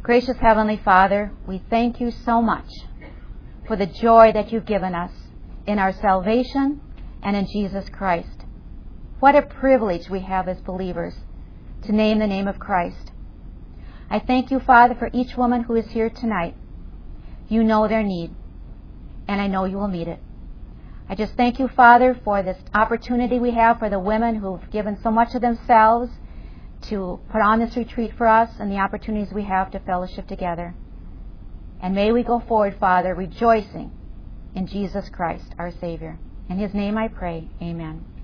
Gracious Heavenly Father, we thank you so much for the joy that you've given us in our salvation and in Jesus Christ. What a privilege we have as believers to name the name of Christ. I thank you, Father, for each woman who is here tonight. You know their need, and I know you will meet it. I just thank you, Father, for this opportunity we have for the women who've given so much of themselves to put on this retreat for us and the opportunities we have to fellowship together. And may we go forward, Father, rejoicing in Jesus Christ, our Savior. In His name I pray, amen.